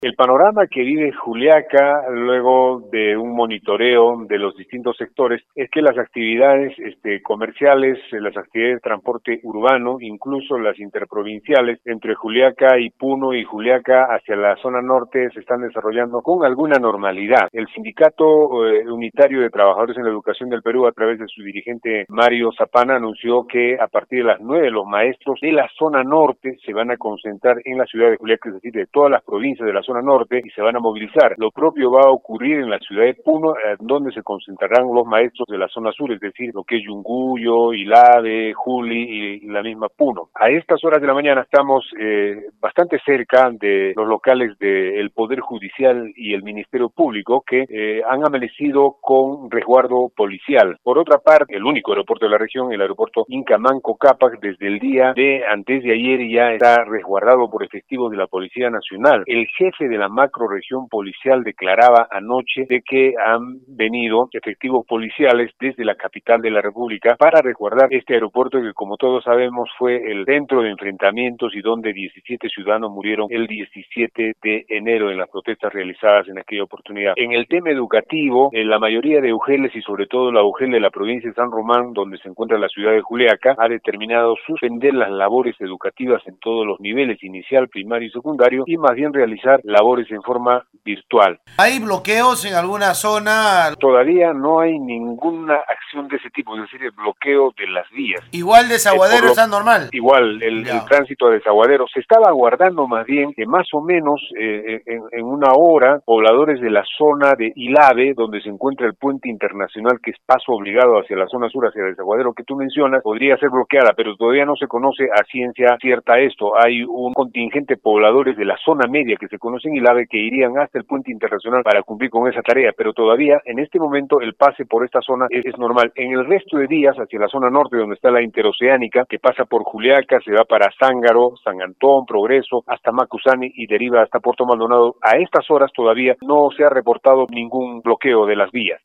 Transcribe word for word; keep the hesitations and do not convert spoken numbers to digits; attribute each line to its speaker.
Speaker 1: El panorama que vive Juliaca luego de un monitoreo de los distintos sectores es que las actividades este, comerciales, las actividades de transporte urbano, incluso las interprovinciales entre Juliaca y Puno y Juliaca hacia la zona norte se están desarrollando con alguna normalidad. El Sindicato eh, Unitario de Trabajadores en la Educación del Perú, a través de su dirigente Mario Zapana, anunció que a partir de las nueve los maestros de la zona norte se van a concentrar en la ciudad de Juliaca, es decir, de todas las provincias de la zona norte, y se van a movilizar. Lo propio va a ocurrir en la ciudad de Puno, eh, donde se concentrarán los maestros de la zona sur, es decir, lo que es Yunguyo, Ilave, Juli y, y la misma Puno. A estas horas de la mañana estamos eh, bastante cerca de los locales del Poder Judicial y el Ministerio Público, que eh, han amanecido con resguardo policial. Por otra parte, el único aeropuerto de la región, el aeropuerto Incamanco Cápac, desde el día de antes de ayer ya está resguardado por efectivos de la Policía Nacional. El jefe de la macrorregión policial declaraba anoche de que han venido efectivos policiales desde la capital de la República para resguardar este aeropuerto que, como todos sabemos, fue el centro de enfrentamientos y donde diecisiete ciudadanos murieron el diecisiete de enero en las protestas realizadas en aquella oportunidad. En el tema educativo, en la mayoría de UGELes y sobre todo la UGEL de la provincia de San Román, donde se encuentra la ciudad de Juliaca, ha determinado suspender las labores educativas en todos los niveles, inicial, primario y secundario, y más bien realizar labores en forma virtual.
Speaker 2: ¿Hay bloqueos en alguna zona?
Speaker 1: Todavía no hay ninguna acción de ese tipo, es decir, el bloqueo de las vías.
Speaker 2: Igual Desaguadero está normal.
Speaker 1: Igual, el, el tránsito a Desaguadero. Se estaba aguardando más bien que más o menos eh, en, en una hora, pobladores de la zona de Ilave, donde se encuentra el puente internacional, que es paso obligado hacia la zona sur, hacia Desaguadero que tú mencionas, podría ser bloqueada, pero todavía no se conoce a ciencia cierta esto. Hay un contingente de pobladores de la zona media que se conocen en Ilave que irían hasta el puente internacional para cumplir con esa tarea, pero todavía en este momento el pase por esta zona es, es normal. En el resto de días, hacia la zona norte, donde está la interoceánica, que pasa por Juliaca, se va para Zángaro, San Antón, Progreso, hasta Macusani y deriva hasta Puerto Maldonado, a estas horas todavía no se ha reportado ningún bloqueo de las vías.